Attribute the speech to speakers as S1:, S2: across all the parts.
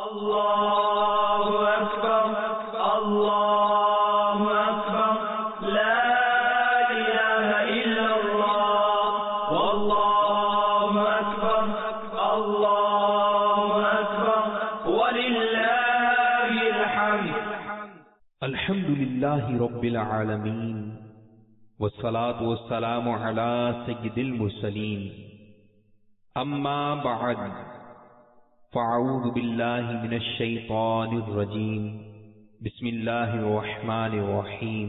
S1: اللہ اکبر اللہ اکبر لا الہ الا اللہ واللہ اکبر اللہ اکبر وللہ الحمد.
S2: الحمد للہ رب العالمین والصلاة والسلام علی سید المرسلین. اما بعد فاعوذ باللہ من الشیطان الرجیم. بسم اللہ الرحمن الرحیم.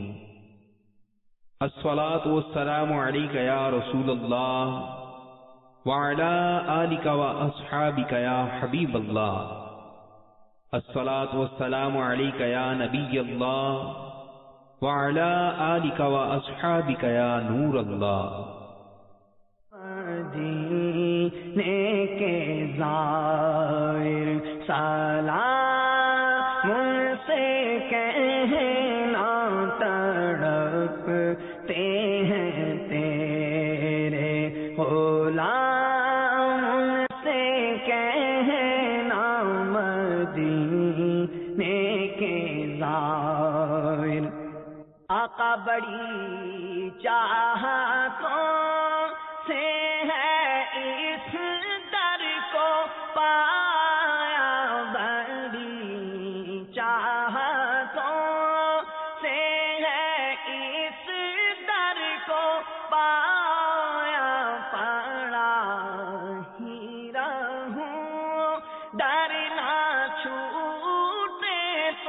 S2: الصلاة والسلام علیک یا رسول اللہ وعلی آلک واصحابک یا حبیب اللہ. الصلاة والسلام علیک یا نبی اللہ وعلی آلک واصحابک یا نور اللہ.
S3: مدینے کے زائر سلام مجھ سے کہنا تڑپتے ہیں تیرے غلام مجھ سے کہنا مدینے کے زائر. آقا بڑی چاہتوں سے ہے اس در کو پایا، بڑی چاہتوں سے ہے اس در کو پایا، پڑا ہی رہوں در نہ چھوٹے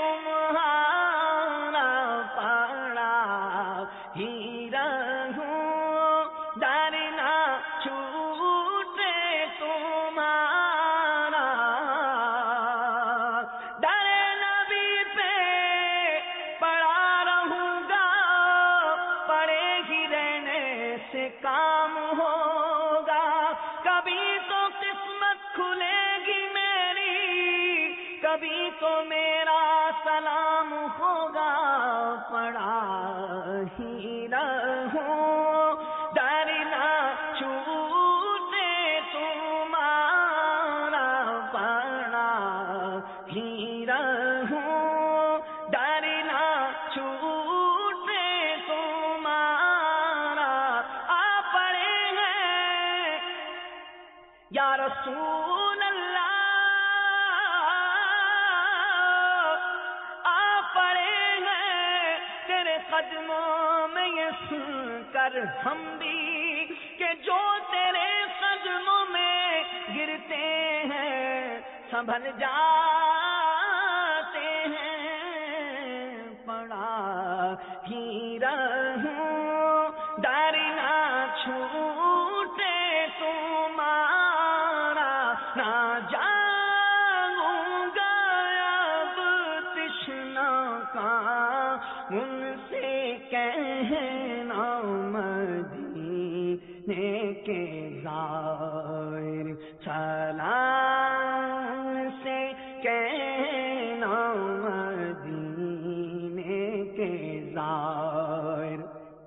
S3: تمہارا، پڑا ہی رہوں در نہ چھوٹے تمہارا. در نبی پہ پڑا رہوں گا، پڑے ہی رہنے سے کام ہوگا. کبھی تو قسمت کھلے گی میری، کبھی تو میرا سلام ہوگا. پڑا ہی رہوں در نہ چھوٹے تمہارا، پڑا ہی رہوں در نہ چھوٹے تمہارا. آ پڑے ہیں یا رسول اللہ، آ پڑے ہیں تیرے قدموں میں یہ سن کر ہم بھی کہ جو تیرے قدموں میں گرتے ہیں سنبھل جاتے ہیں. پڑا ہی رہوں در نہ چھوٹے تمہارا. نہ جاؤں گا اب تشنا کا ان سے کہنا مدینے کے زائر سلام سے کہنا مدینے کے زائر.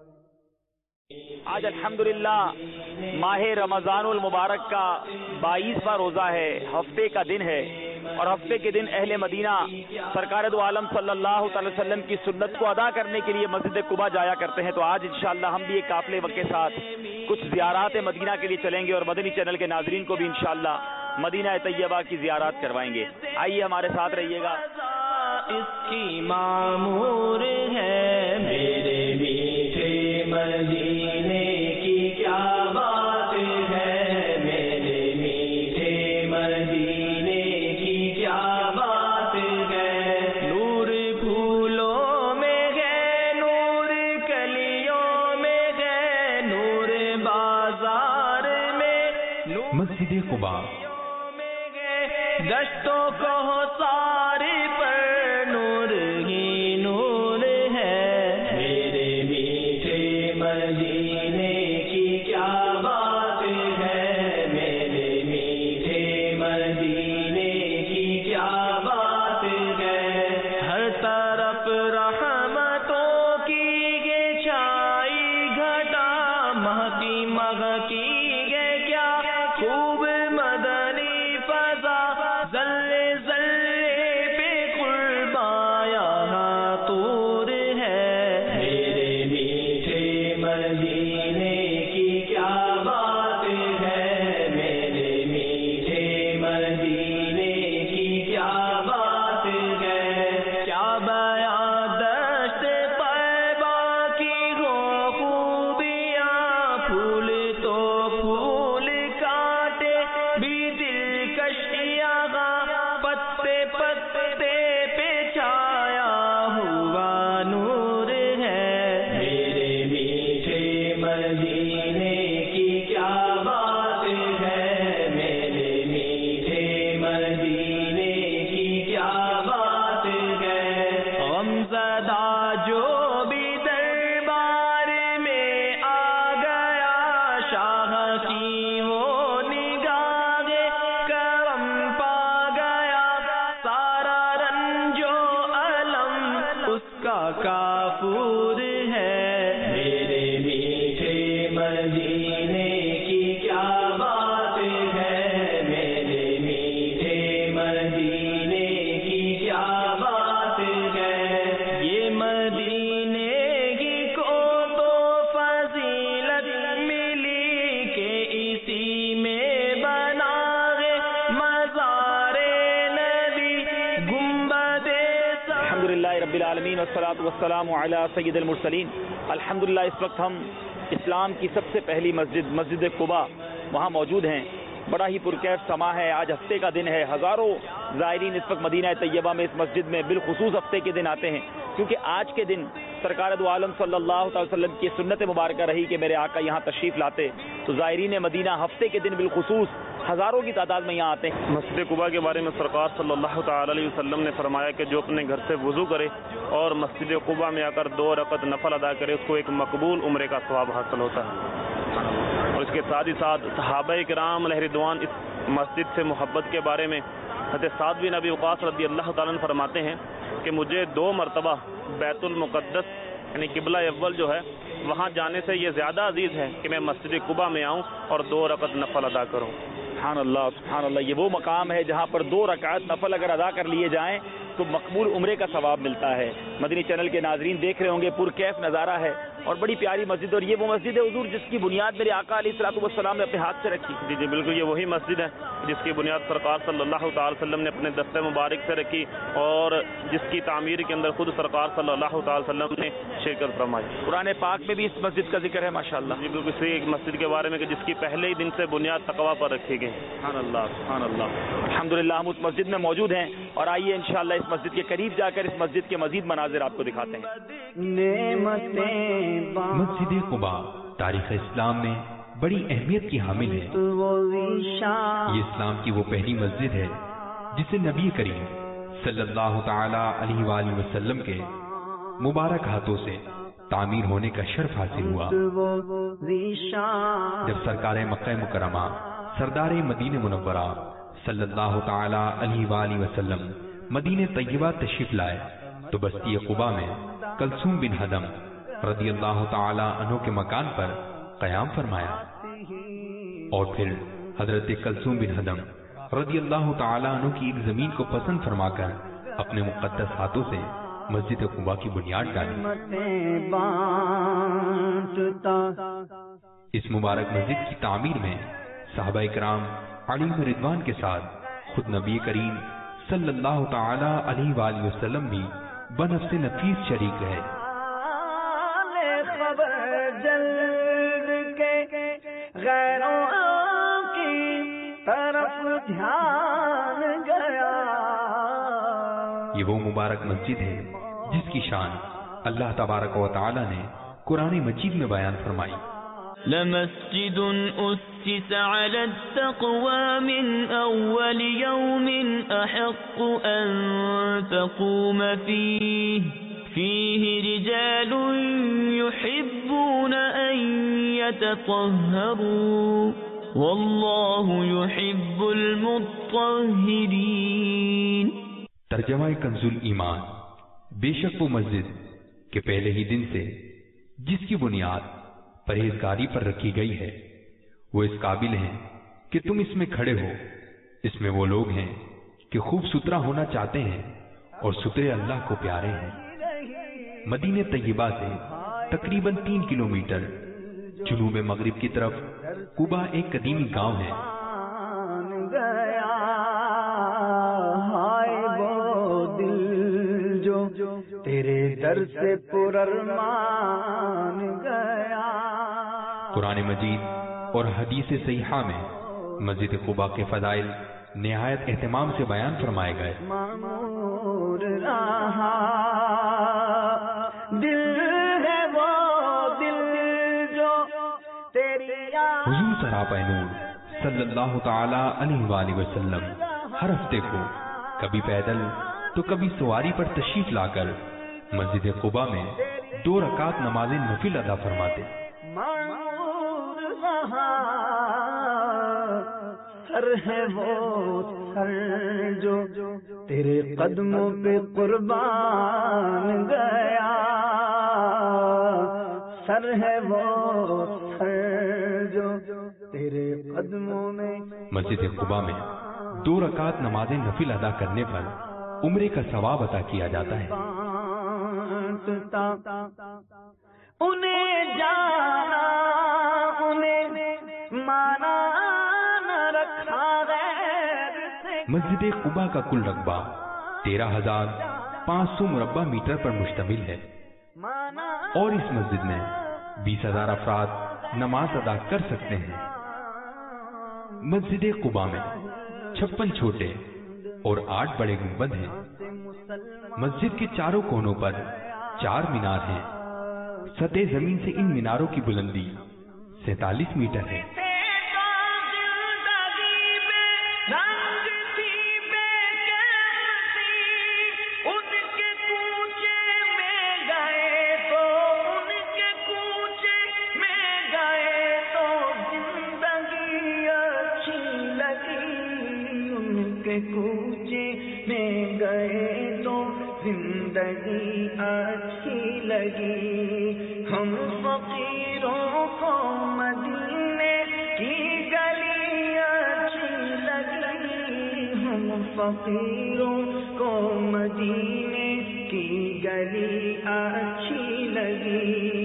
S4: آج الحمدللہ ماہ رمضان المبارک کا 22واں روزہ ہے، ہفتے کا دن ہے، اور ہفتے کے دن اہل مدینہ سرکار دو عالم صلی اللہ تعالی وسلم کی سنت کو ادا کرنے کے لیے مسجد قباء جایا کرتے ہیں. تو آج انشاءاللہ ہم بھی ایک قافلے کے ساتھ کچھ زیارات مدینہ کے لیے چلیں گے، اور مدنی چینل کے ناظرین کو بھی انشاءاللہ مدینہ طیبہ کی زیارات کروائیں گے. آئیے ہمارے ساتھ رہیے گا.
S1: اس کی معمور ہے میرے میٹھے مدینے کی کیا بات ہے، میرے میٹھے مدینے کی کیا بات ہے. نور پھولوں میں ہے، نور کلیوں میں ہے، نور بازار میں، نور
S2: مسجد قباء
S1: دشتوں کو سارے پر نور ہی نور ہے. میرے میٹھے مدینے کی کیا بات ہے، میرے میٹھے مدینے کی کیا بات ہے. ہر طرف رحمتوں کی یہ چھائی گھٹا، مہکی مہکی یہ کیا خوب مدنی فضا، ذرے ذرے
S4: الحمدللہ رب العالمین والصلاۃ والسلام علی سید المرسلین. الحمدللہ اس وقت ہم اسلام کی سب سے پہلی مسجد مسجد قباء وہاں موجود ہیں. بڑا ہی پرکیف سما ہے. آج ہفتے کا دن ہے. ہزاروں زائرین اس وقت مدینہ طیبہ میں اس مسجد میں بالخصوص ہفتے کے دن آتے ہیں، کیونکہ آج کے دن سرکار دو عالم صلی اللہ تعالی وسلم کی سنت مبارکہ رہی کہ میرے آقا یہاں تشریف لاتے، تو زائرین مدینہ ہفتے کے دن بالخصوص ہزاروں کی تعداد میں یہاں آتے ہیں.
S5: مسجد قباء کے بارے میں سرکار صلی اللہ تعالی علیہ وسلم نے فرمایا کہ جو اپنے گھر سے وضو کرے اور مسجد قباء میں آ کر 2 رکعت نفل ادا کرے، اس کو ایک مقبول عمرے کا ثواب حاصل ہوتا ہے. اور اس کے ساتھ ہی ساتھ صحابہ کرام علیہ رضوان اس مسجد سے محبت کے بارے میں حضرت سعد بن ابی وقاص رضی اللہ تعالیٰ عنہ فرماتے ہیں کہ مجھے 2 مرتبہ بیت المقدس یعنی قبلہ اول جو ہے وہاں جانے سے یہ زیادہ عزیز ہے کہ میں مسجد قباء میں آؤں اور 2 رکعت نفل ادا کروں.
S4: سبحان اللہ سبحان اللہ. یہ وہ مقام ہے جہاں پر 2 رکعت نفل اگر ادا کر لیے جائیں تو مقبول عمرے کا ثواب ملتا ہے. مدنی چینل کے ناظرین دیکھ رہے ہوں گے پرکیف نظارہ ہے اور بڑی پیاری مسجد. اور یہ وہ مسجد ہے حضور جس کی بنیاد میرے آقا علیہ الصلوۃ والسلام نے اپنے ہاتھ سے رکھی.
S5: جی جی بالکل، یہ وہی مسجد ہے جس کی بنیاد سرکار صلی اللہ تعالی وسلم نے اپنے دست مبارک سے رکھی اور جس کی تعمیر کے اندر خود سرکار صلی اللہ تعالی وسلم نے شرکت فرمائی.
S4: قرآن پاک میں بھی اس مسجد کا ذکر ہے ماشاءاللہ.
S5: جی بالکل، اسی ایک مسجد کے بارے میں کہ جس کی پہلے ہی دن سے بنیاد تقویٰ پر رکھی گئی.
S4: سبحان اللہ سبحان اللہ. الحمدللہ ہم اس مسجد میں موجود ہیں اور آئیے انشاءاللہ اس مسجد کے قریب جا کر اس مسجد کے مزید مناظر آپ کو دکھاتے ہیں.
S2: مسجد قباء تاریخ اسلام میں بڑی اہمیت کی حامل ہے. یہ اسلام کی وہ پہلی مسجد ہے جسے نبی کریم صلی اللہ تعالی علیہ وآلہ وسلم کے مبارک ہاتھوں سے تعمیر ہونے کا شرف حاصل ہوا. جب سرکار مکہ مکرمہ سردار مدینہ منورہ صلی اللہ تعالی علیہ وآلہ وسلم مدینہ طیبہ تشریف لائے تو بستی قباء میں کلثوم بن حدم رضی اللہ تعالی عنہ کے مکان پر قیام فرمایا اور پھر حضرت کلثوم بن حدم رضی اللہ تعالی عنہ کی ایک زمین کو پسند فرما کر اپنے مقدس ہاتھوں سے مسجد قباء کی بنیاد ڈالی. اس مبارک مسجد کی تعمیر میں صحابہ کرام علیہ رضوان کے ساتھ خود نبی کریم صلی اللہ تعالی علیہ وآلہ وسلم بھی بنفس نفیس شریک رہے.
S3: خبر جلد کے غیروں کی طرف دھیان گیا.
S2: یہ وہ مبارک مسجد ہے جس کی شان اللہ تبارک و تعالی نے قرآن مجید میں بیان فرمائی.
S1: لمسجد أسس على التقوى من أول يوم أحق أن تقوم فيه رجال يحبون أن يتطهروا والله يحب المطهرين.
S2: ترجمہ کنز ایمان. بے شک وہ مسجد کے پہلے ہی دن سے جس کی بنیاد پرہیزگاری پر رکھی گئی ہے وہ اس قابل ہیں کہ تم اس میں کھڑے ہو. اس میں وہ لوگ ہیں کہ خوب ستھرا ہونا چاہتے ہیں اور ستھرے اللہ کو پیارے ہیں. مدینہ طیبہ سے تقریباً 3 کلومیٹر جنوب مغرب کی طرف قباء ایک قدیمی گاؤں ہے.
S3: تیرے در سے پرارمان گیا.
S2: قرآن مجید اور حدیث صحیحہ میں مسجد قباء کے فضائل نہایت اہتمام سے بیان فرمائے گئے.
S3: معمور رہا دل ہے وہ دل جو تیری
S2: حضور سراپا نور صلی اللہ تعالی علیہ وآلہ وسلم ہر ہفتے کو کبھی پیدل تو کبھی سواری پر تشریف لا کر مسجد قباء میں 2 رکعت نماز نفل ادا فرماتے.
S3: سر ہے وہ سر جو تیرے قدموں پہ قربان گیا. سر ہے وہ سر جو تیرے قدموں میں.
S2: مسجد قباء میں 2 رکعت نماز نفل ادا کرنے پر عمرے کا ثواب عطا کیا جاتا ہے.
S3: انہیں جانا انہیں مانا نہ رکھا غیر سے.
S2: مسجد قباء کا کل رقبہ 500 मुरब्बा मीटर पर मुश्तमिल है और इस मस्जिद में 20,000 अफराद नमाज अदा कर सकते हैं। मस्जिद कुबा में 56 छोटे और 8 बड़े गुंबद हैं। मस्जिद के चारों कोनों पर 4 मीनार हैं। सतह जमीन से इन मीनारों की बुलंदी 47 मीटर है।
S3: कूचे में गए तो जिंदगी अच्छी लगी। हम फकीरों को मदीने की गली अच्छी लगी। हम फकीरों को मदीने की गली अच्छी लगी।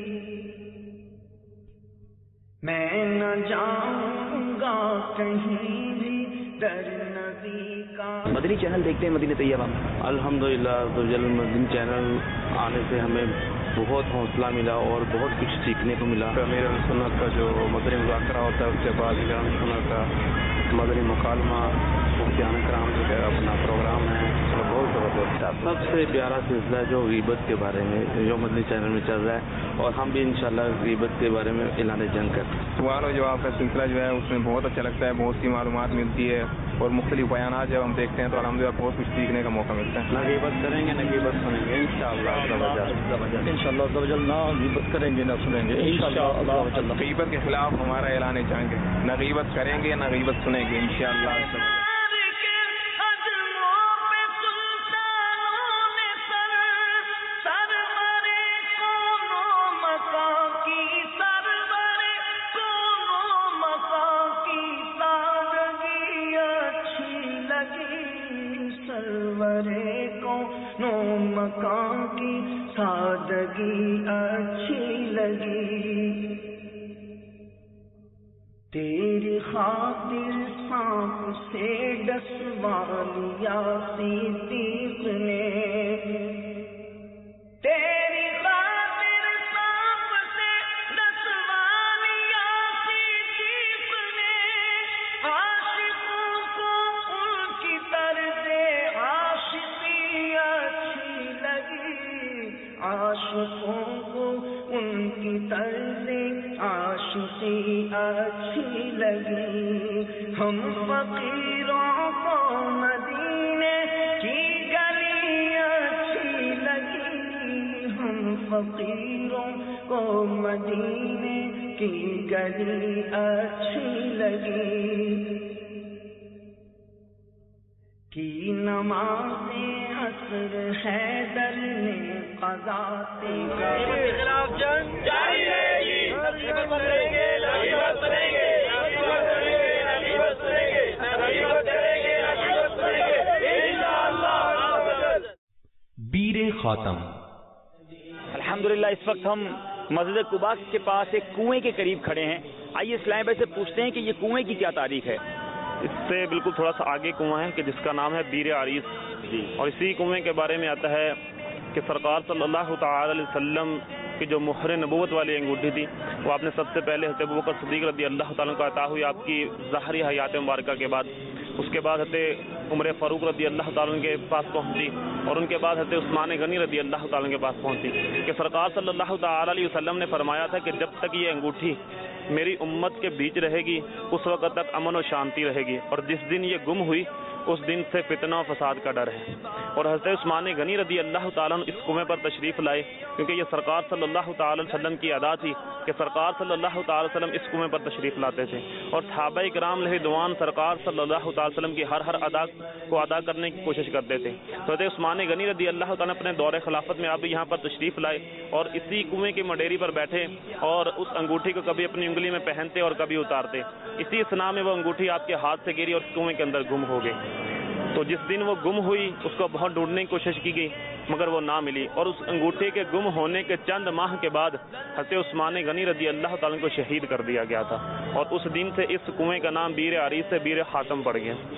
S3: मैं न जाऊंगा कहीं भी दर नबी का।
S6: मदनी चैनल देखते हैं मदीने तैयबा में।
S7: अल्हम्दुलिल्लाह मदनी चैनल आने से हमें बहुत हौसला मिला और बहुत कुछ सीखने को मिला। अमीर सुन्नत का जो मदनी मुज़ाकरा होता है उसके बाद इमाम सुन्नत का मदनी मुकालमा मुफ्तियान कराम जो है अपना प्रोग्राम है बहुत ज़बरदस्त। सबसे प्यारा सिलसिला जो गीबत के बारे में जो मदनी चैनल में चल रहा है और हम भी इंशाल्लाह गीबत के बारे में ऐलान जंग करते हैं।
S8: सवाल और जवाब का सिलसिला जो है उसमें बहुत अच्छा लगता है। बहुत सी मालूमात मिलती है और मुख्तलिफ बयानात जब हम देखते हैं तो अल्हम्दुलिल्लाह बहुत कुछ सीखने का मौका मिलता है।
S7: ना गीबत करेंगे ना गीबत सुनेंगे इंशाअल्लाह।
S9: ना गीबत करेंगे ना सुनेंगे इंशाअल्लाह।
S8: गीबत के खिलाफ हमारा ऐलान जंग है। ना गीबत करेंगे ना गीबत सुनेंगे इंशाअल्लाह।
S3: मकान की सादगी अच्छी लगी। तेरी खातिर सांप से डसवा लिया सिद्दीक़ ने। तेरी खातिर सांप से डसवा लिया सिद्दीक़ ने। आशिकों को उनकी तर्ज़े आशिकी अच्छी लगी। आशिकों को उनकी तर्ज़े आशिकी अच्छी लगी। हम फकीरों को मदीने की गली अच्छी लगी। हम फकीरों को मदीने की गली अच्छी लगी। की नमाज़े असर हैदर ने क़ज़ा के खिलाफ जंग जारी रहेगी।
S2: बीरे खातम।
S4: अल्हम्दुलिल्लाह इस वक्त हम मस्जिद कुबा के पास एक कुएं के करीब खड़े हैं। आइए इस्लाम भाई से पूछते हैं कि ये कुएं की क्या तारीख है।
S5: इससे बिल्कुल थोड़ा सा आगे कुआं है कि जिसका नाम है बीर आरीस जी। और इसी कुएं के बारे में आता है कि सरकार सल्लल्लाहु तआला अलैहि वसल्लम की जो मुहर नबूवत वाली अंगूठी थी वो आपने सबसे पहले हज़रत अबू बकर सिद्दीक़ रज़ी अल्लाह ताला को अता हुई आपकी ज़ाहरी हयात मुबारका के बाद। उसके बाद हज़रत उमर फ़ारूक रज़ी अल्लाह ताला के पास पहुंची और उनके बाद हज़रत उस्मान गनी रज़ी अल्लाह ताला के पास पहुंची कि सरकार सल्लल्लाहु तआला अलैहि वसल्लम ने फरमाया था कि जब तक ये अंगूठी मेरी उम्मत के बीच रहेगी उस वक्त तक अमन और शांति रहेगी, और जिस दिन ये गुम हुई उस दिन से फितना और फसाद का डर है। और हज़रत उस्मान गनी रज़ी अल्लाह ताला इस कुएं पर तशरीफ़ लाए क्योंकि ये सरकार सल्लल्लाहु ताला अलैहि वसल्लम की अदा थी कि सरकार सल्लल्लाहु ताला अलैहि वसल्लम इस कुएं पर तशरीफ़ लाते थे और सहाबाए किराम रिज़वान सरकार सल्लल्लाहु ताला अलैहि वसल्लम की हर अदा को अदा करने की कोशिश करते थे। तो हज़रत उस्मान गनी रज़ी अल्लाह ताला अपने दौरे खिलाफत में आप यहाँ पर तशरीफ़ लाए और इसी कुएं की मडेरी पर बैठे और उस अंगूठी को कभी अपनी उंगली में पहनते और कभी उतारते। इसी स्नाह में वो अंगूठी आपके हाथ से गिरी और कुएं के अंदर गुम हो गई। तो जिस दिन वो गुम हुई उसको बहुत ढूंढने की कोशिश की गई मगर वो ना मिली, और उस अंगूठी के गुम होने के चंद माह के बाद हज़रत उस्मान गनी रज़ी अल्लाह ताला को शहीद कर दिया गया था और उस दिन से इस कुएं का नाम बीर आरीस से बीर खातम पड़ गया।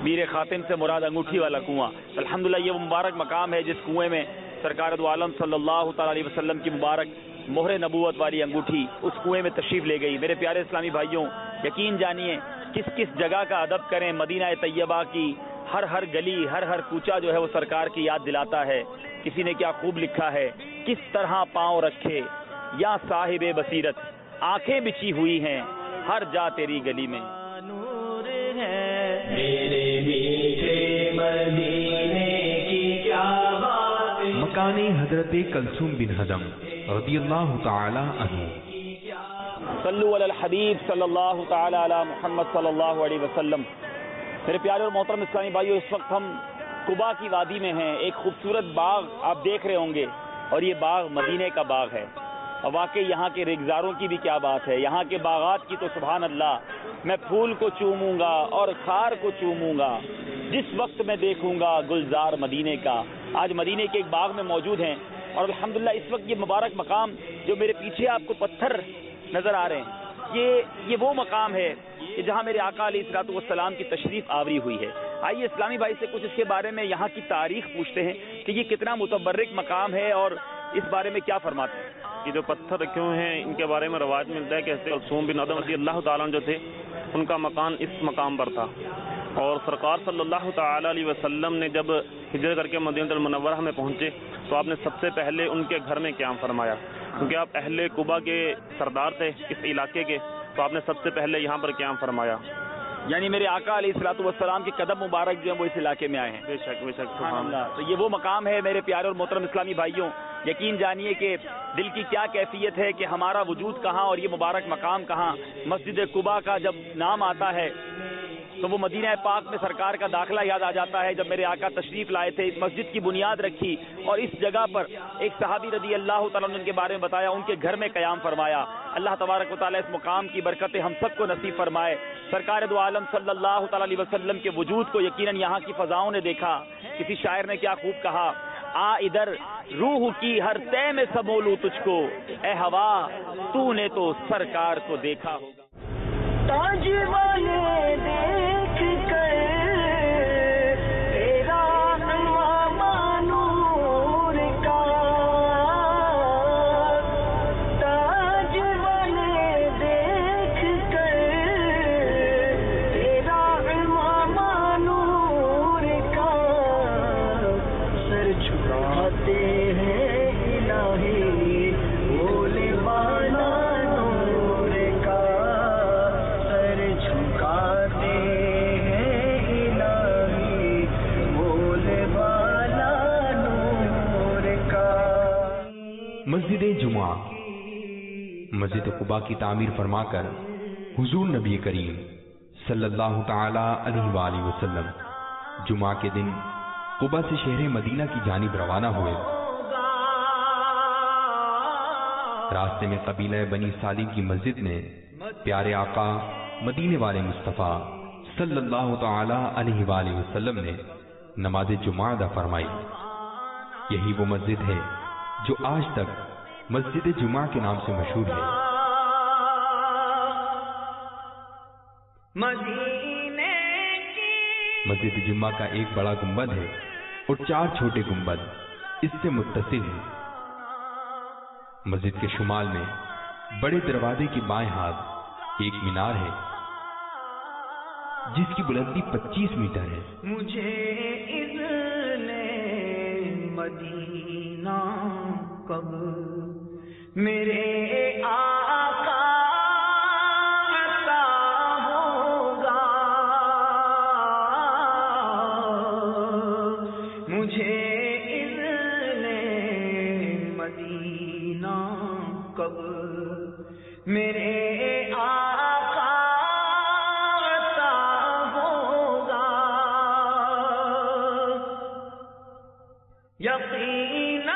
S4: میر خاتم سے مراد انگوٹھی والا کنواں. الحمدللہ یہ وہ مبارک مقام ہے جس کنویں میں سرکار دو عالم صلی اللہ تعالی علیہ وسلم کی مبارک مہر نبوت والی انگوٹھی اس کنویں میں تشریف لے گئی. میرے پیارے اسلامی بھائیوں، یقین جانیے کس کس جگہ کا ادب کریں، مدینہ طیبہ کی ہر گلی ہر کوچہ جو ہے وہ سرکار کی یاد دلاتا ہے. کسی نے کیا خوب لکھا ہے، کس طرح پاؤں رکھے یا صاحب بصیرت، آنکھیں بچھی ہوئی ہیں ہر جا تیری گلی میں.
S1: نور ہے میرے میٹھے مدینے کی کیا بات.
S2: مکان حضرت کلثوم بن ہضم رضی اللہ تعالی عنہ.
S4: صلو علی الحبیب صلی اللہ تعالی علی محمد صلی اللہ علیہ وسلم. میرے پیارے اور محترم اسلامی بھائیو، اس وقت ہم قباء کی وادی میں ہیں. ایک خوبصورت باغ آپ دیکھ رہے ہوں گے، اور یہ باغ مدینے کا باغ ہے. اور واقعی یہاں کے ریگزاروں کی بھی کیا بات ہے، یہاں کے باغات کی تو سبحان اللہ. میں پھول کو چوموں گا اور خار کو چوموں گا جس وقت میں دیکھوں گا گلزار مدینے کا. آج مدینے کے ایک باغ میں موجود ہیں، اور الحمدللہ اس وقت یہ مبارک مقام جو میرے پیچھے آپ کو پتھر نظر آ رہے ہیں، یہ وہ مقام ہے کہ جہاں میرے آقا علیہ الصلوۃ والسلام کی تشریف آوری ہوئی ہے. آئیے اسلامی بھائی سے کچھ اس کے بارے میں، یہاں کی تاریخ پوچھتے ہیں کہ یہ کتنا متبرک مقام ہے اور اس بارے میں کیا فرماتے ہیں.
S5: یہ جو پتھر رکھے ہوئے ہیں ان کے بارے میں روایت ملتا ہے کہ کلثوم بن ہضم رضی اللہ تعالیٰ جو تھے ان کا مکان اس مقام پر تھا، اور سرکار صلی اللہ تعالی علیہ وسلم نے جب ہجرت کر کے مدینہ المنورہ میں پہنچے تو آپ نے سب سے پہلے ان کے گھر میں قیام فرمایا، کیونکہ آپ اہل قباء کے سردار تھے اس علاقے کے، تو آپ نے سب سے پہلے یہاں پر قیام فرمایا.
S4: یعنی میرے آقا علیہ الصلوۃ والسلام کے قدم مبارک جو ہیں وہ اس علاقے میں آئے ہیں.
S5: بے شک
S4: سبحان اللہ. تو یہ وہ مقام ہے میرے پیارے اور محترم اسلامی بھائیوں. یقین جانیے کہ دل کی کیا کیفیت ہے کہ ہمارا وجود کہاں اور یہ مبارک مقام کہاں. مسجد قباء کا جب نام آتا ہے تو وہ مدینہ پاک میں سرکار کا داخلہ یاد آ جاتا ہے. جب میرے آقا تشریف لائے تھے، اس مسجد کی بنیاد رکھی اور اس جگہ پر ایک صحابی رضی اللہ تعالیٰ عنہ کے بارے میں بتایا، ان کے گھر میں قیام فرمایا. اللہ تبارک و تعالیٰ اس مقام کی برکتیں ہم سب کو نصیب فرمائے. سرکار دو عالم صلی اللہ تعالیٰ علیہ وسلم کے وجود کو یقیناً یہاں کی فضاؤں نے دیکھا. کسی شاعر نے کیا خوب کہا، آ ادھر روح کی ہر تہ میں سمولوں تجھ کو، اے ہوا تو نے تو سرکار کو دیکھا ہوگا.
S1: تاج والے دیکھ کر تیرا امام نور کا، تاج والے دیکھ کر تیرا امام نور کا، سر جھکاتے ہیں الہی بولے والا نور کا، سر جھکاتے ہیں الہی بولے والا نور کا.
S2: مسجد جمعہ. مسجد قباء کی تعمیر فرما کر حضور نبی کریم صلی اللہ تعالی علیہ وآلہ وسلم جمعہ کے دن قباء سے شہر مدینہ کی جانب روانہ ہوئے. راستے میں قبیلہ بنی سالم کی مسجد میں پیارے آقا مدینے والے مصطفیٰ صلی اللہ تعالی علیہ وآلہ وسلم نے نماز جمعہ ادا فرمائی. یہی وہ مسجد ہے جو آج تک مسجد جمعہ کے نام سے مشہور ہے. مسجد جمعہ کا ایک بڑا گنبد ہے اور 4 چھوٹے گنبد اس سے متصل ہیں. مسجد کے شمال میں بڑے دروازے کے بائیں ہاتھ ایک مینار ہے جس کی بلندی 25 میٹر ہے.
S1: مجھے اذن مدینہ کب میرے آقا عطا ہوگا، مجھے اذن مدینہ کب میرے آقا عطا ہوگا. یقیناً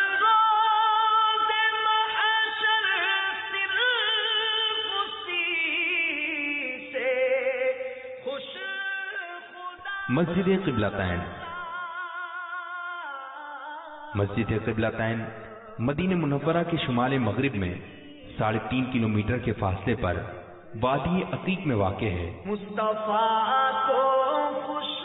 S2: مسجد قبلتین. مسجد قبلتین مدینہ منورہ کے شمال مغرب میں 3.5 کلومیٹر کے فاصلے پر وادی عقیق میں واقع ہے.
S1: مصطفیٰ کو خوش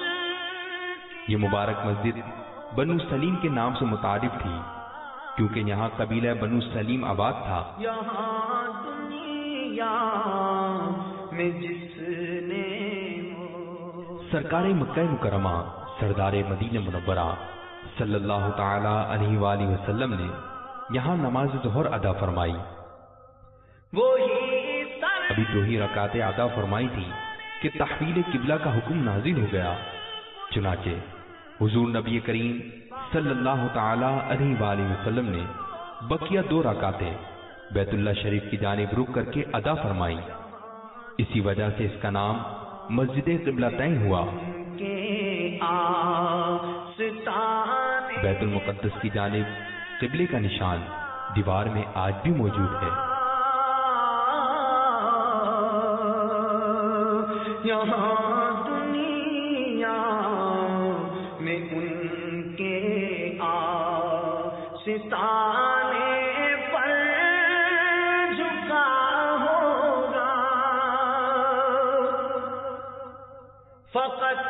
S2: یہ مبارک مسجد بنو سلیم کے نام سے متعارف تھی کیونکہ یہاں قبیلہ بنو سلیم آباد تھا۔
S1: یہاں دنیا میں جس نے
S2: سرکار مکہ مکرمہ سردار مدینہ منورہ صلی اللہ تعالی علیہ وآلہ وسلم نے یہاں نماز ظہر ادا فرمائی۔ ابھی 2 ہی رکعتیں ادا فرمائی تھی کہ تحویل قبلہ کا حکم نازل ہو گیا۔ چنانچہ حضور نبی کریم صلی اللہ تعالی علیہ وآلہ وسلم نے بقیہ 2 رکعتیں بیت اللہ شریف کی جانب رخ کر کے ادا فرمائی۔ اسی وجہ سے اس کا نام مسجد قبلتین ہوا۔ بیت المقدس کی جانب قبلے کا نشان دیوار میں آج بھی موجود ہے۔
S1: یہاں دنیا میں ان کے ستانے پر جھکا ہوگا، فقط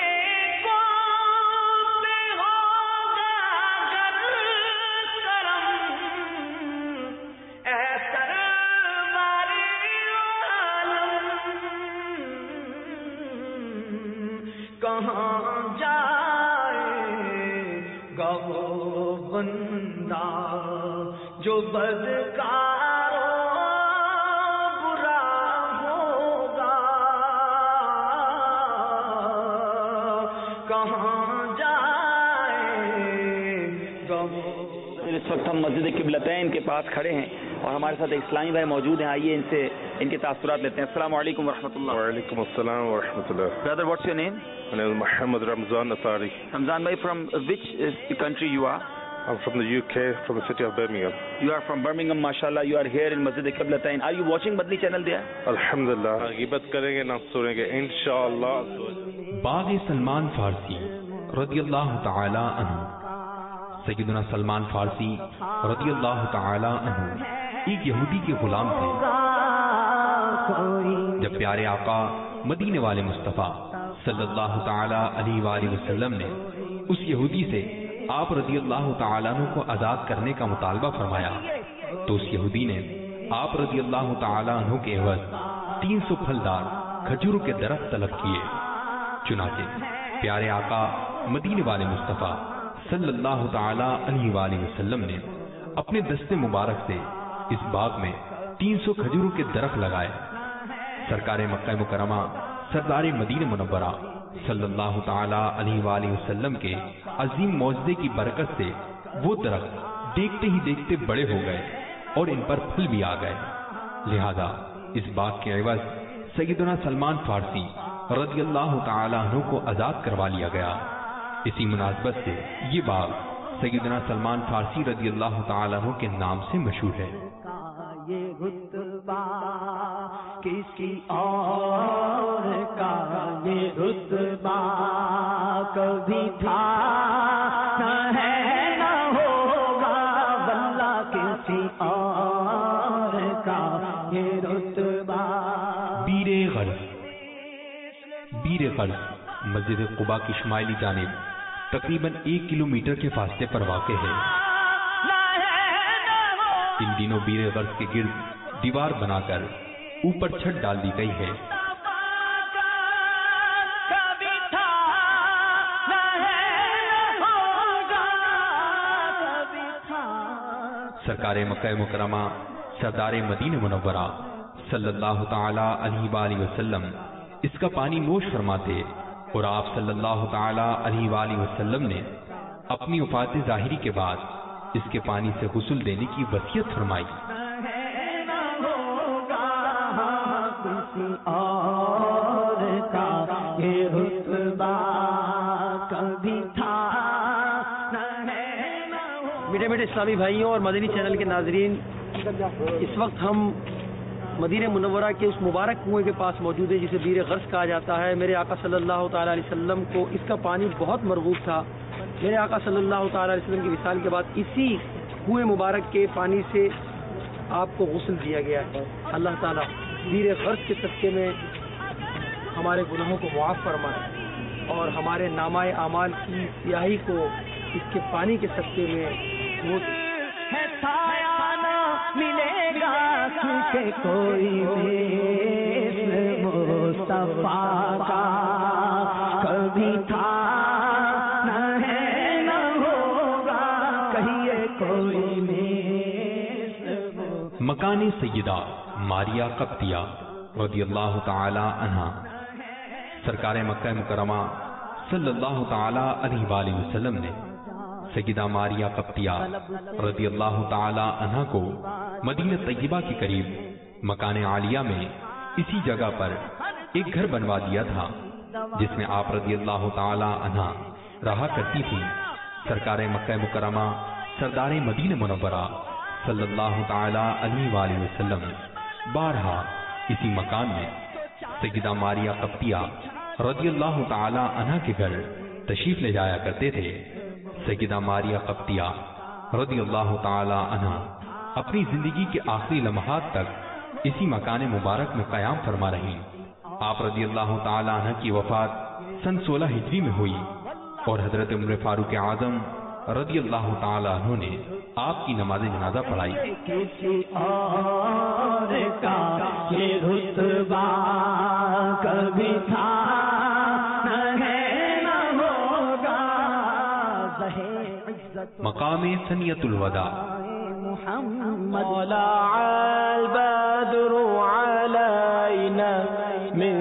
S1: کہاں جائے گا وہ بندہ جو بدکار برا ہوگا، کہاں جائے گا وہ۔
S6: اس وقت ہم مسجد قبلتین کے پاس کھڑے ہیں اور ہمارے ساتھ اسلامی بھائی موجود ہیں، آئیے ان سے ان کے تاثرات لیتے ہیں۔ السلام علیکم ورحمۃ اللہ۔
S7: وعلیکم السلام ورحمۃ اللہ۔
S6: Brother, what's your name?
S7: My name is Muhammad Ramzan Asari.
S6: Ramzan bhai, from which country you are?
S7: I'm from the UK, from the city of Birmingham.
S6: You are from Birmingham, mashallah. You are here in Masjid Qiblatain. Are you watching Madni channel there?
S7: Alhamdulillah. غیبت کریں گے نہ سنیں گے انشاءاللہ۔
S2: باغ سلمان فارسی رضی اللہ تعالی عنہ، سیدنا سلمان فارسی رضی اللہ تعالی عنہ ایک یہودی کے غلام تھے۔ جب پیارے آقا مدینے والے مصطفیٰ صلی اللہ تعالی علیہ وآلہ وسلم نے اس یہودی سے آپ رضی اللہ تعالیٰ عنہ کو آزاد کرنے کا مطالبہ فرمایا تو اس یہودی نے آپ رضی اللہ تعالیٰ عنہ کے عوض 300 پھلدار کھجوروں کے درخت طلب کیے۔ چنانچہ پیارے آقا مدینے والے مصطفیٰ صلی اللہ تعالی علیہ وآلہ وسلم نے اپنے دست مبارک سے اس باغ میں 300 کھجوروں کے درخت لگائے۔ سرکار مکہ مکرمہ سردار مدینہ منورہ صلی اللہ تعالی علیہ وآلہ وسلم کے عظیم معجزے کی برکت سے وہ درخت دیکھتے ہی دیکھتے بڑے ہو گئے اور ان پر پھل بھی آ گئے، لہذا اس باغ کے عوض سیدنا سلمان فارسی رضی اللہ تعالی عنہ کو آزاد کروا لیا گیا۔ اسی مناسبت سے یہ باغ سیدنا سلمان فارسی رضی اللہ تعالی عنہ کے نام سے مشہور ہے۔
S1: یہ رتبہ کسی اور کا یہ رتبہ کبھی تھا نہ ہے نہ ہوگا، واللہ کسی اور کا یہ رتبہ۔
S2: بیر غرض مسجد قباء کی شمالی جانب تقریباً 1 کلومیٹر کے فاصلے پر واقع ہے۔ ان دنوں بیر غرض کے گرد دیوار بنا کر اوپر چھت ڈال دی گئی ہے۔ سرکار مکہ مکرمہ سردار مدینہ منورہ صلی اللہ تعالی علیہ وآلہ وسلم اس کا پانی نوش فرماتے اور آپ صلی اللہ تعالی علیہ وآلہ وسلم نے اپنی وفات ظاہری کے بعد اس کے پانی سے غسل دینے کی وصیت فرمائی۔
S6: میٹھے میٹھے اسلامی بھائیوں اور مدنی چینل کے ناظرین، اس وقت ہم مدینہ منورہ کے اس مبارک کنویں کے پاس موجود ہے جسے بیر غرض کہا جاتا ہے۔ میرے آقا صلی اللہ تعالیٰ علیہ وسلم کو اس کا پانی بہت مرغوب تھا۔ میرے آقا صلی اللہ تعالیٰ علیہ وسلم کی وصال کے بعد اسی کنویں مبارک کے پانی سے آپ کو غسل دیا گیا ہے۔ اللہ تعالیٰ بیر غرض کے صدقے میں ہمارے گناہوں کو معاف فرمائے۔ اور ہمارے نامہ اعمال کی سیاہی کو اس کے پانی کے صدقے میں دھو دے۔
S1: ہے سایہ نہ ملے گا کہ کوئی مثل مصطفیٰ کا کبھی تھا نہ ہے نہ ہوگا، کہیے کوئی مثل
S2: مکان سیدہ ماریہ قبطیہ رضی اللہ تعالی عنہا۔ سرکار مکہ مکرمہ صلی اللہ تعالی علیہ وآلہ وسلم نے سیدہ ماریہ قبطیہ رضی اللہ تعالی عنہا کو مدینہ طیبہ کے قریب مکان عالیہ میں اسی جگہ پر ایک گھر بنوا دیا تھا جس میں آپ رضی اللہ تعالی عنہا رہا کرتی تھی۔ سرکار مکہ مکرمہ سردار مدینہ منورہ صلی اللہ تعالی علیہ وآلہ وسلم بارہا اسی مکان میں سیدہ ماریہ قبطیہ رضی اللہ تعالی عنہا کے گھر تشریف لے جایا کرتے تھے۔ سیدہ ماریہ قبطیہ رضی اللہ تعالی عنہا اپنی زندگی کے آخری لمحات تک اسی مکان مبارک میں قیام فرما رہی۔ آپ رضی اللہ تعالی عنہ کی وفات سن 16 ہجری میں ہوئی اور حضرت عمر فاروق اعظم رضی اللہ تعالی عنہ نے آپ کی نماز جنازہ پڑھائی۔
S1: کسی اور کا یہ رتبہ کبھی تھا نہ ہے نہ ہوگا،
S2: مقام ثنیۃ الوداع۔
S1: محمد
S3: طلع البدر علينا من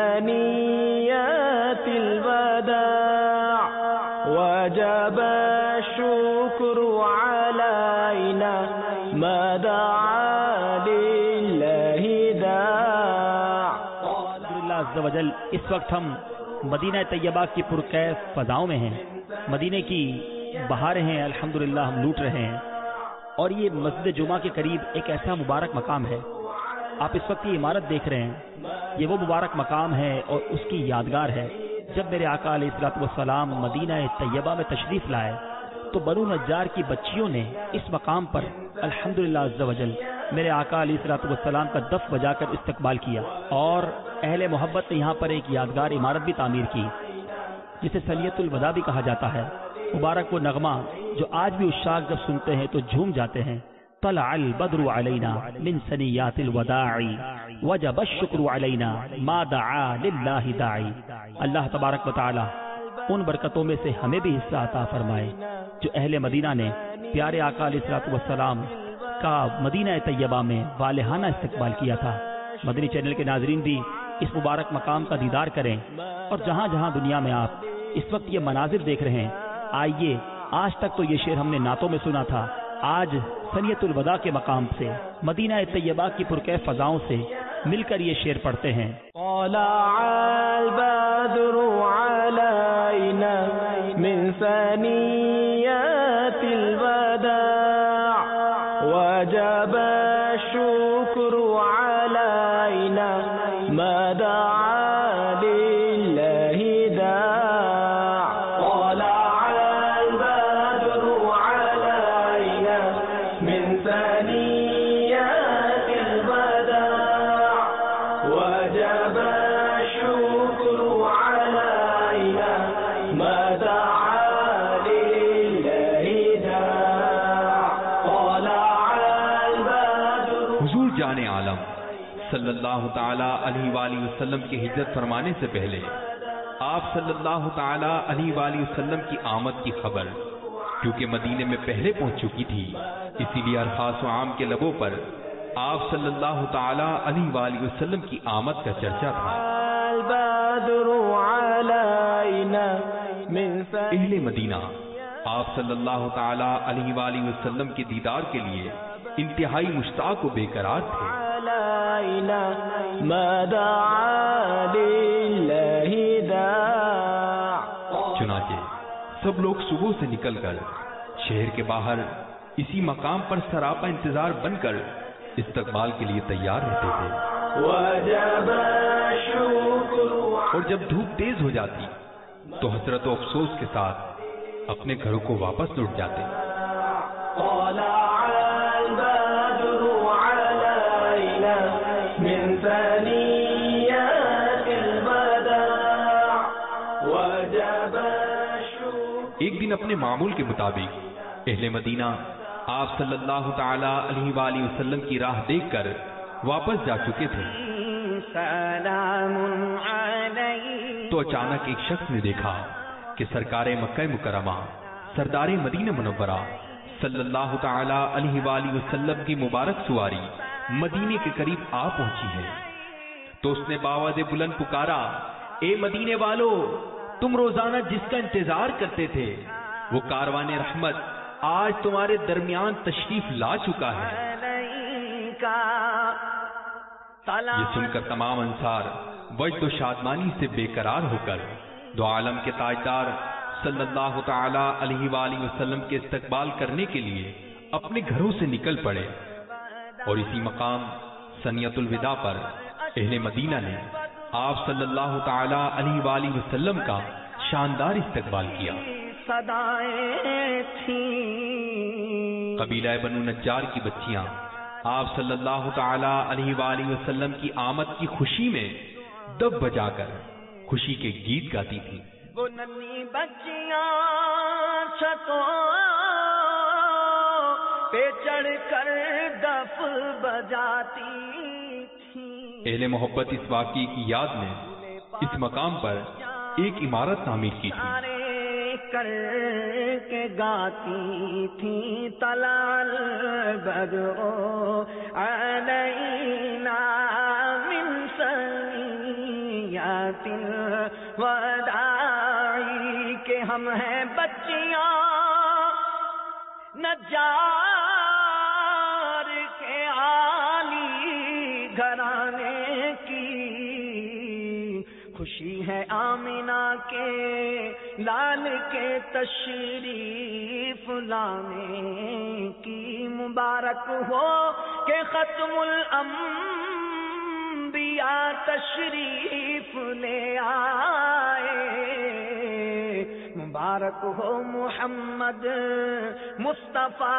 S3: ثنيات الوداع وجب الشكر علينا ما دعا لله داع۔
S4: اللہ عز و جل اس وقت ہم مدینہ طیبہ کی پرکیف فضاؤں میں ہیں، مدینے کی بہاریں ہیں، الحمدللہ ہم لوٹ رہے ہیں، اور یہ مسجد جمعہ کے قریب ایک ایسا مبارک مقام ہے۔ آپ اس وقت یہ عمارت دیکھ رہے ہیں، یہ وہ مبارک مقام ہے اور اس کی یادگار ہے۔ جب میرے آقا علیہ الصلوۃ والسلام مدینہ طیبہ میں تشریف لائے تو بنو نجار کی بچیوں نے اس مقام پر الحمدللہ عز و جل میرے آقا علیہ الصلوۃ والسلام کا دف بجا کر استقبال کیا، اور اہل محبت نے یہاں پر ایک یادگار عمارت بھی تعمیر کی جسے ثنیۃ الوداع بھی کہا جاتا ہے۔ مبارک وہ نغمہ جو آج بھی عشاق جب سنتے ہیں تو جھوم جاتے ہیں۔ طلع البدر علینا من ثنیات الوداع وجب الشکر علینا ما دعا للہ داعی۔ اللہ تبارک و تعالی ان برکتوں میں سے ہمیں بھی حصہ عطا فرمائے جو اہل مدینہ نے پیارے آقا علیہ الصلوۃ والسلام کا مدینہ طیبہ میں والہانہ استقبال کیا تھا۔ مدنی چینل کے ناظرین بھی اس مبارک مقام کا دیدار کریں، اور جہاں جہاں دنیا میں آپ اس وقت یہ مناظر دیکھ رہے ہیں، آئیے آج تک تو یہ شعر ہم نے نعتوں میں سنا تھا، آج ثنیۃ الوداع کے مقام سے مدینہ طیبہ کی پرکیف فضاؤں سے مل کر یہ شعر پڑھتے ہیں۔
S3: طلع البدر علينا من ثنيات الوداع وجب الشكر علينا ما دعا لله داع۔ طلع البدر علينا من ثنيات الوداع وجب الشكر علينا ما دعا لله داع۔ طلع البدر۔
S2: حضور جان عالم صلی اللہ تعالی علیہ وآلہ وسلم کے ہجرت فرمانے سے پہلے آپ صلی اللہ تعالی علیہ وآلہ وسلم کی آمد کی خبر کیونکہ مدینے میں پہلے پہنچ چکی تھی، اسی لیے ہر خاص و عام کے لبوں پر آپ صلی اللہ تعالی علیہ وآلہ وسلم کی آمد کا چرچا تھا۔
S3: البدر علينا من
S2: اہل مدینہ آپ صلی اللہ تعالی علیہ وآلہ وسلم کے دیدار کے لیے انتہائی مشتاق و بے قرار تھے۔
S3: علينا ما دعا لله داع۔
S2: چنانچہ سب لوگ صبح سے نکل کر شہر کے باہر اسی مقام پر سراپا انتظار بن کر استقبال کے لیے تیار رہتے تھے،
S3: وجب الشكر
S2: اور جب دھوپ تیز ہو جاتی تو حسرت و افسوس کے ساتھ اپنے گھروں کو واپس لوٹ جاتے۔
S3: طلع البدر علينا من ثنيات الوداع وجب
S2: ایک دن اپنے معمول کے مطابق اہل مدینہ آپ صلی اللہ تعالی علیہ وآلہ وسلم کی راہ دیکھ کر واپس جا چکے تھے، تو اچانک ایک شخص نے دیکھا کہ سرکار مکہ مکرمہ سردار مدینہ منورہ صلی اللہ تعالی علیہ وآلہ وسلم کی مبارک سواری مدینے کے قریب آ پہنچی ہے۔ تو اس نے باواد بلند پکارا، اے مدینے والو، تم روزانہ جس کا انتظار کرتے تھے وہ کاروان رحمت آج تمہارے درمیان تشریف لا چکا ہے۔ یہ سن کر تمام انصار وجد و شادمانی سے بے قرار ہو کر دو عالم کے تاجدار صلی اللہ تعالی علیہ وآلہ وسلم کے استقبال کرنے کے لیے اپنے گھروں سے نکل پڑے، اور اسی مقام سنیت الوداع پر اہل مدینہ نے آپ صلی اللہ تعالی علیہ وآلہ وسلم کا شاندار استقبال کیا۔ قبیلہ بنو نجار کی بچیاں آپ صلی اللہ تعالی علیہ وآلہ وسلم کی آمد کی خوشی میں دب بجا کر خوشی کے گیت گاتی تھی۔
S1: وہ ننھی بچیاں چھتوں پہ چڑھ کر دف بجاتی تھی۔
S2: اہل محبت اس واقعے کی یاد میں اس مقام پر ایک عمارت تعمیر کی تھی۔
S1: کر کے گاتی تھی تلال بدرو علینا من سیات وداعی کہ ہم ہیں بچیاں نجار کے عالی گھرانے کی، خوشی ہے آمینہ کے لال کے تشریف لانے کی، مبارک ہو کہ ختم الانبیاء تشریف لے آئے، مبارک ہو محمد مصطفیٰ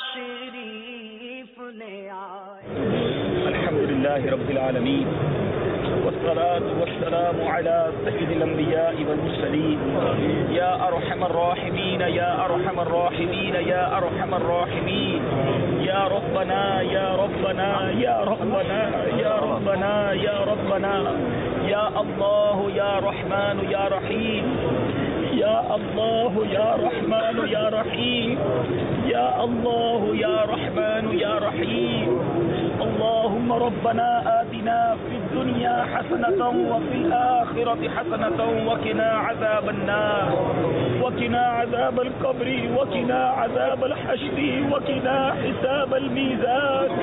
S1: تشریف لے آئے۔
S9: الحمدللہ رب العالمین والصلاة والسلام على سيد الأنبياء والمرسلين يا أرحم الراحمين يا أرحم الراحمين يا أرحم الراحمين يا ربنا يا ربنا يا ربنا يا ربنا يا ربنا يا الله يا رحمن يا رحيم يا الله يا رحمن يا رحيم يا الله يا رحمن يا رحيم اللهم ربنا آتنا في الدنيا حسنة وفي الآخرة حسنة وقنا عذاب النار وقنا عذاب القبر وقنا عذاب الحشر وقنا حساب الميزان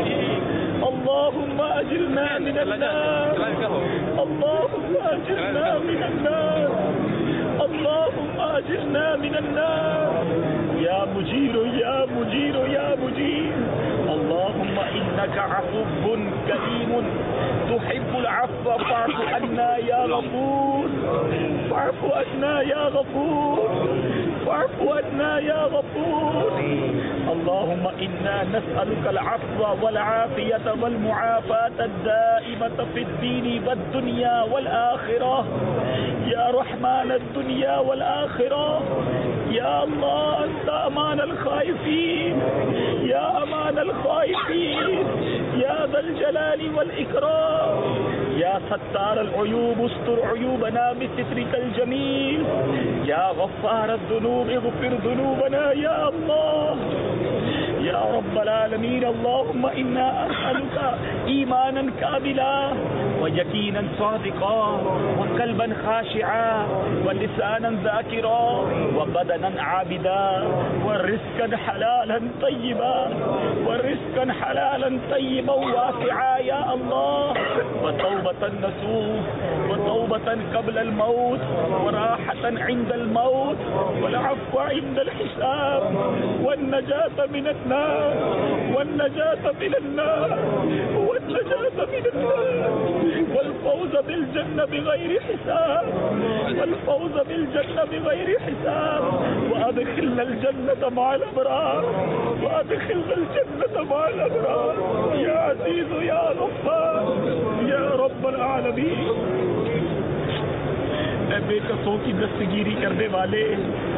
S9: اللهم أجرنا من النار اللهم أجرنا من النار اللهم أجرنا من النار يا مجير يا مجير يا مجير اللهم إنك عفو كريم تحب العفو فاعف عنا يا غفور فاعف عنا يا غفور فاعف عنا يا غفور اللهم إنا نسألك العفو والعافية والمعافاة الدائمة في الدين والدنيا والآخرة يا رحمن الدنيا والآخرة يا الله أنت أمان الخائفين يا أمان الخائفين يا ذا الجلال والإكرام يا ستار العيوب استر عيوبنا بسترك الجميل يا غفار الذنوب اغفر ذنوبنا يا الله يا رب العالمين اللهم إنا أسألك إيمانا كاملا ويقينا صادقا وقلبا خاشعا ولسانا ذاكرا وبدنا عابدا ورزقا حلالا طيبا ورزقا حلالا طيبا واسعا يا الله وتوبة نصوح وتوبة قبل الموت وراحة عند الموت والعفو عند الحساب والنجاة من النار والنجاة من النار والنجاة من النار والفوز بالجنة بغير حساب والفوز بالجنة بغير حساب وأدخلنا الجنة مع الأبرار وأدخلنا الجنة مع الأبرار يا عزيز يا غفار يا رب العالمين۔ اے بے کسوں کی دستگیری کرنے والے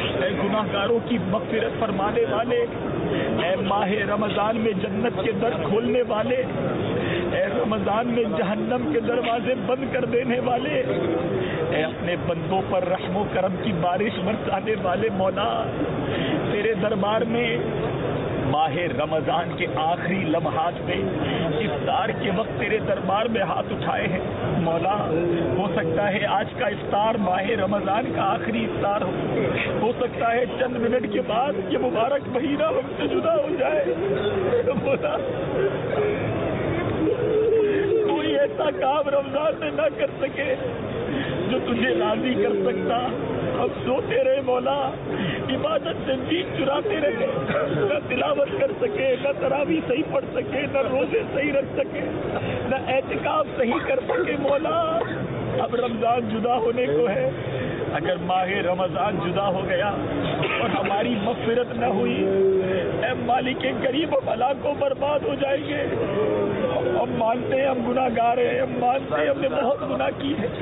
S9: اے گناہگاروں کی مغفرت فرمانے والے، اے ماہ رمضان میں جنت کے در کھولنے والے، اے رمضان میں جہنم کے دروازے بند کر دینے والے، اے اپنے بندوں پر رحم و کرم کی بارش برسانے والے مولا، تیرے دربار میں ماہ رمضان کے آخری لمحات میں افطار کے وقت تیرے دربار میں ہاتھ اٹھائے ہیں مولا، ہو سکتا ہے آج کا افطار ماہ رمضان کا آخری افطار ہو سکتا ہے چند منٹ کے بعد یہ مبارک مہینہ ہم سے جدا ہو جائے مولا، کوئی ایسا کام رمضان میں نہ کر سکے جو تجھے راضی کر سکتا، ہم سوتے رہے مولا، عبادت سے نیند چراتے رہے، نہ تلاوت کر سکے، نہ تراویح صحیح پڑھ سکے، نہ روزے صحیح رکھ سکے، نہ اعتکاف صحیح کر سکے مولا، اب رمضان جدا ہونے کو ہے، اگر ماہ رمضان جدا ہو گیا اور ہماری مغفرت نہ ہوئی، اے مالک کریم ہم ہلاک و برباد ہو جائیں گے، ہم مانتے ہیں ہم گناہ گار ہیں، ہم مانتے ہیں ہم نے بہت گناہ کی ہے،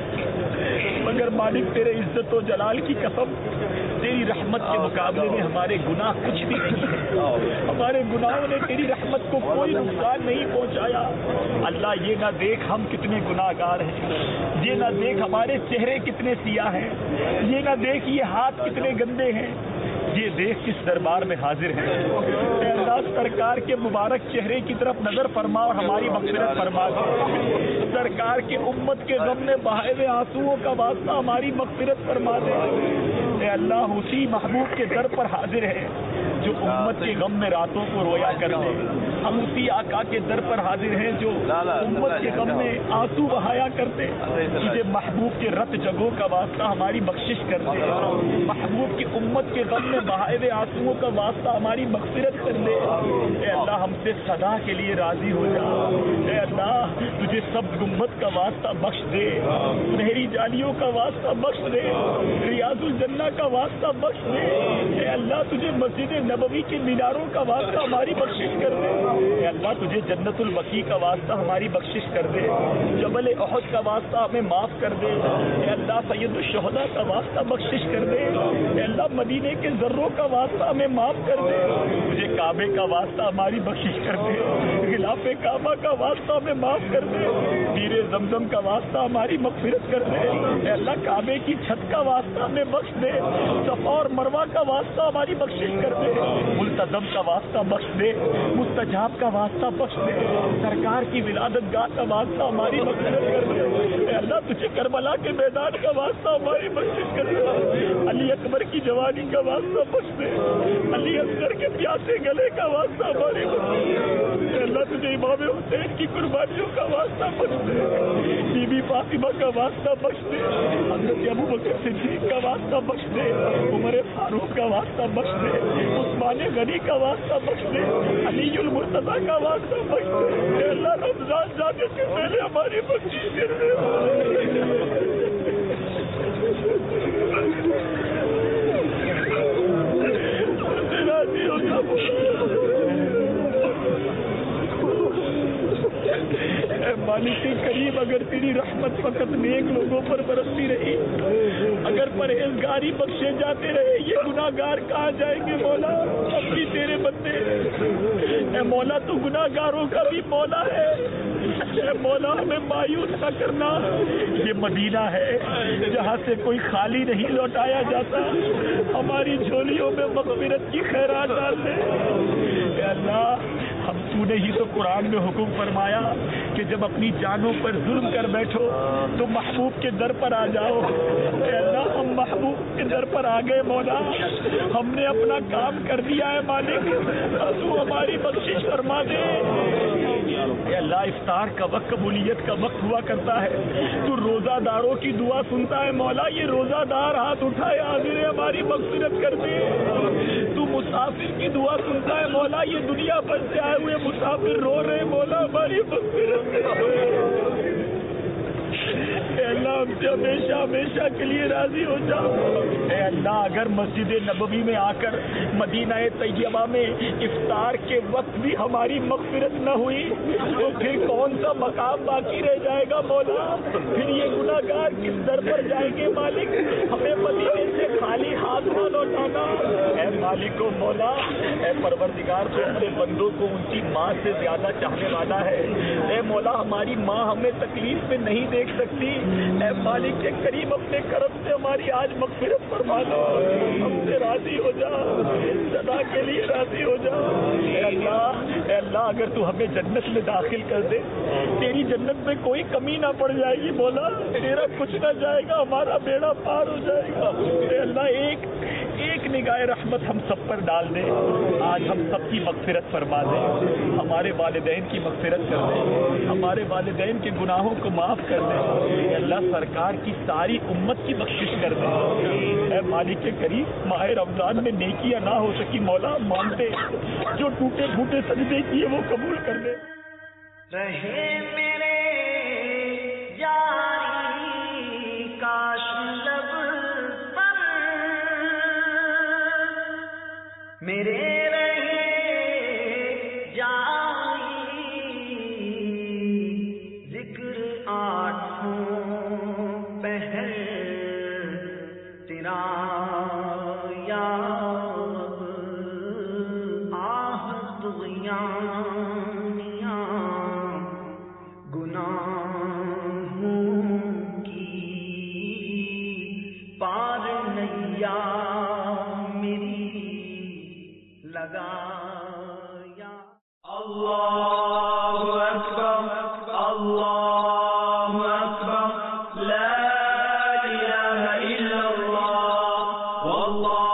S9: مگر مالک تیرے عزت و جلال کی قسم تیری رحمت کے مقابلے میں ہمارے گناہ کچھ بھی نہیں ہے، ہمارے گناہوں نے تیری رحمت کو کوئی نقصان نہیں پہنچایا، اللہ یہ نہ دیکھ ہم کتنے گناہ گار ہیں، یہ نہ دیکھ ہمارے چہرے کتنے سیاہ ہیں، یہ نہ دیکھ یہ ہاتھ کتنے گندے ہیں، یہ دیکھ کس دربار میں حاضر ہے، اے اللہ سرکار کے مبارک چہرے کی طرف نظر فرما اور ہماری مغفرت فرما دے، سرکار کے امت کے غم میں بہائے ہوئے آنسوؤں کا واسطہ ہماری مغفرت فرما دے، اے اللہ اسی محبوب کے در پر حاضر ہے جو امت کے غم میں راتوں کو رویا کرتے، ہم اسی آقا کے در پر حاضر ہیں جو امت کے غم میں آنسو بہایا کرتے، تجھے محبوب کے رت جگہوں کا واسطہ ہماری بخشش کر دے، محبوب کی امت کے غم میں بہائے ہوئے آنسوؤں کا واسطہ ہماری مغفرت کر دے، اے اللہ ہم سے صدا کے لیے راضی ہو جا، اے اللہ تجھے سب گنبد کا واسطہ بخش دے، سنہری جالیوں کا واسطہ بخش دے، ریاض الجنہ کا واسطہ بخش دے، اے اللہ تجھے مسجد نبوی کے میناروں کا واسطہ ہماری بخشش کر دے، اے اللہ تجھے جنت البقیع کا واسطہ ہماری بخشش کر دے، جبل احد کا واسطہ ہمیں معاف کر دے، اے اللہ سید الشہداء کا واسطہ بخشش کر دے، اے اللہ مدینے کے ذروں کا واسطہ ہمیں معاف کر دے، تجھے کعبے کا واسطہ ہماری بخشش کر دے، غلاف کعبہ کا واسطہ ہمیں معاف کر دے، پیر زمزم کا واسطہ ہماری مغفرت کر دے، اے اللہ کعبے کی چھت کا واسطہ ہمیں بخش دے، صفا اور مروہ کا واسطہ ہماری بخشش کر دے، ملتزم کا واسطہ بخش دے، مستجاب کا واسطہ بخش دے، سرکار کی ولادت گاہ کا واسطہ ہماری مغفرت کر دے، اے اللہ تجھے کربلا کے میدان کا واسطہ ہماری بخشش کر دے، علی اکبر کی جوانی کا واسطہ بخش دے، علی اصغر کے پیاسے گلے کا واسطہ ہماری بخشش دے، اے اللہ تجھے امام حسین کی قربانیوں کا واسطہ بخش دے، بی بی فاطمہ کا واسطہ بخش دے، حضرت ابوبکر صدیق کا واسطہ بخش دے، عمر فاروق کا واسطہ بخش دے، عثمان غنی کا واسطہ بخش دے، علی المرتضیٰ کا واسطہ بخش دے، اے اللہ رمضان جانے سے پہلے ہماری بخشش کر دے، اے مالک کریم اگر تیری رحمت فقط نیک لوگوں پر برستی رہی، اگر پرہیزگاری بخشے جاتے رہے، یہ گناہگار کہاں جائیں گے مولا، ہم بھی تیرے بندے، اے مولا تو گناہگاروں کا بھی مولا ہے، اے مولا ہمیں مایوس نہ کرنا، یہ مدینہ ہے جہاں سے کوئی خالی نہیں لوٹایا جاتا، ہماری جھولیوں میں مغفرت کی خیرات ڈال دے، اے اللہ ہم تو نے ہی تو قرآن میں حکم فرمایا کہ جب اپنی جانوں پر ظلم کر بیٹھو تو محبوب کے در پر آ جاؤ، اے اللہ ہم محبوب کے در پر آ گئے مولا، ہم نے اپنا کام کر دیا ہے مالک، تو ہماری بخشش فرما دے، اے اللہ افطار کا وقت قبولیت کا وقت ہوا کرتا ہے، تو روزہ داروں کی دعا سنتا ہے مولا، یہ روزہ دار ہاتھ اٹھائے حاضر ہے ہماری مغفرت کر دے، تو مسافر کی دعا سنتا ہے مولا، یہ دنیا بھر سے آئے ہوئے مسافر رو رہے مولا ہماری مغفرت کر دے، اے اللہ ہم سے ہمیشہ ہمیشہ کے لیے راضی ہو جاؤ۔ اے اللہ اگر مسجد نبوی میں آ کر مدینہ طیبہ میں افطار کے وقت بھی ہماری مغفرت نہ ہوئی تو پھر کون سا مقام باقی رہ جائے گا مولا؟ پھر یہ گناہگار کس در پر جائیں گے مالک؟ ہمیں مدینے سے خالی ہاتھ نہ لوٹانا۔ اے مالک و مولا، اے پروردگار تو اپنے بندوں کو ان کی ماں سے زیادہ چاہنے والا ہے۔ اے مولا ہماری ماں ہمیں تکلیف میں نہیں دیکھ سکتی، اے مالک کے کریم اپنے کرم سے ہماری آج مغفرت فرما دو، ہم سے راضی ہو جا، سدا کے لیے راضی ہو جا۔ اے اللہ اگر تو ہمیں جنت میں داخل کر دے، تیری جنت میں کوئی کمی نہ پڑ جائے گی مولا، تیرا کچھ نہ جائے گا، ہمارا بیڑا پار ہو جائے گا۔ اے اللہ ایک نگاہ رحمت ہم سب پر ڈال دے، آج ہم سب کی مغفرت فرما دے، ہمارے والدین کی مغفرت کر دے، ہمارے والدین کے گناہوں کو معاف کر دے۔ اے اللہ سرکار کی ساری امت کی بخشش کر دے۔ اے مالک کریم ماہ رمضان میں نیکیاں نہ ہو سکی مولا مانتے، جو ٹوٹے پھوٹے سجدے کیے وہ قبول کر دے۔
S1: رہے میرے یاری کاش لب پر میرے رہے جاری ذکر آٹھوں پہر تیرا یاد آہ طغیانیاں گناہوں کی پار نیا میری لگایا۔ اللہ اکبر اللہ اکبر لا الہ الا اللہ واللہ